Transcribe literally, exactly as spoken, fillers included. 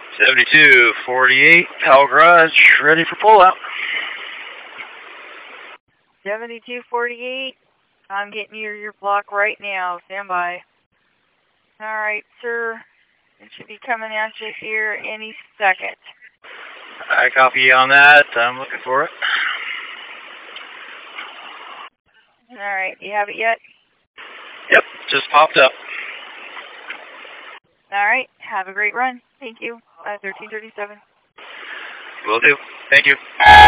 seventy-two forty-eight, Powell Garage, ready for pullout. seventy-two forty-eight, I'm getting you your block right now. Stand by. All right, sir. It should be coming at you here any second. I copy on that. I'm looking for it. All right, you have it yet? Yep, just popped up. All right, have a great run. Thank you. Uh, thirteen thirty-seven. Will do. Thank you.